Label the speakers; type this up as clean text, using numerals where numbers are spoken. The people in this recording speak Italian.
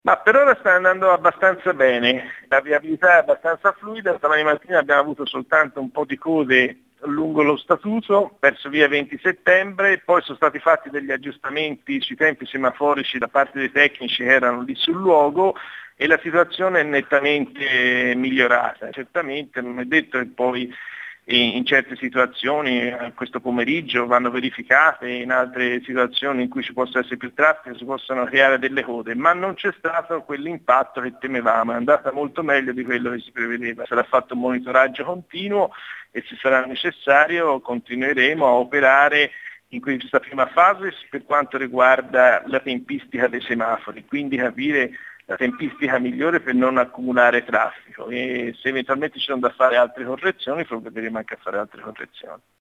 Speaker 1: Ma per ora sta andando abbastanza bene, la viabilità è abbastanza fluida, domani mattina abbiamo avuto soltanto un po' di code lungo lo statuto verso via 20 settembre, poi sono stati fatti degli aggiustamenti sui tempi semaforici da parte dei tecnici che erano lì sul luogo e la situazione è nettamente migliorata. Certamente non è detto che poi in certe situazioni questo pomeriggio vanno verificate, in altre situazioni in cui ci possa essere più traffico si possono creare delle code, ma non c'è stato quell'impatto che temevamo, è andata molto meglio di quello che si prevedeva. Sarà fatto un monitoraggio continuo e se sarà necessario continueremo a operare in questa prima fase per quanto riguarda la tempistica dei semafori, quindi capire la tempistica migliore per non accumulare traffico e se eventualmente ci sono da fare altre correzioni provvederemo anche a fare altre correzioni.